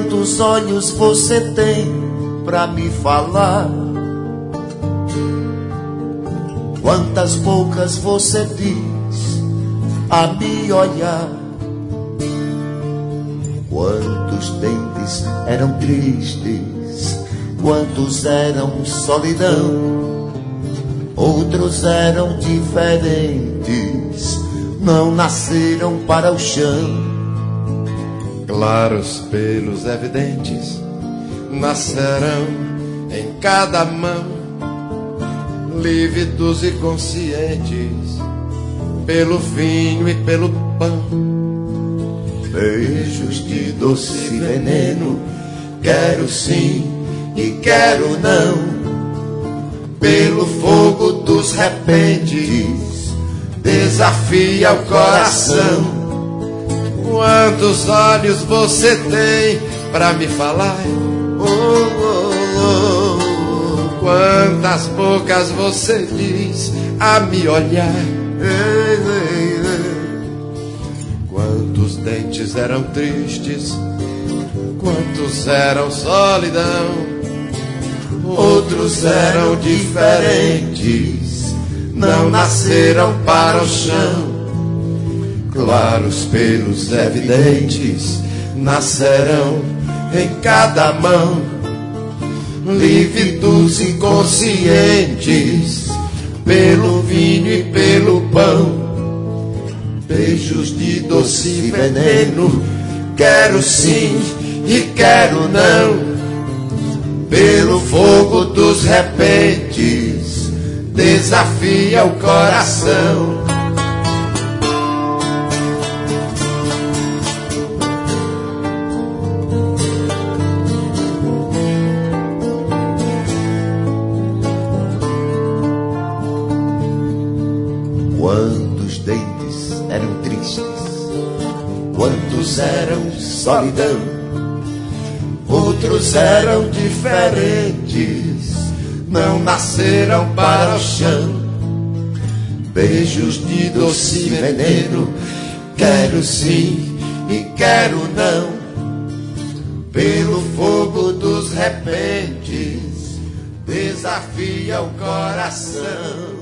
Quantos olhos você tem pra me falar? Quantas bocas você diz a me olhar? Quantos dentes eram tristes, quantos eram solidão, outros eram diferentes, não nasceram para o chão. Claros pelos evidentes nascerão em cada mão, lívidos e conscientes pelo vinho e pelo pão. Beijos de doce veneno, quero sim e quero não, pelo fogo dos repentes, desafia o coração. Quantos olhos você tem pra me falar? Quantas bocas você diz a me olhar? Quantos dentes eram tristes, quantos eram solidão, outros eram diferentes, não nasceram para o chão. Claros pelos evidentes nascerão em cada mão, lívidos e conscientes pelo vinho e pelo pão. Beijos de doce veneno, quero sim e quero não, pelo fogo dos repentes, desafia o coração. Quantos dentes eram tristes, quantos eram solidão, outros eram diferentes, não nasceram para o chão. Beijos de doce veneno, quero sim e quero não, pelo fogo dos repentes, desafia o coração.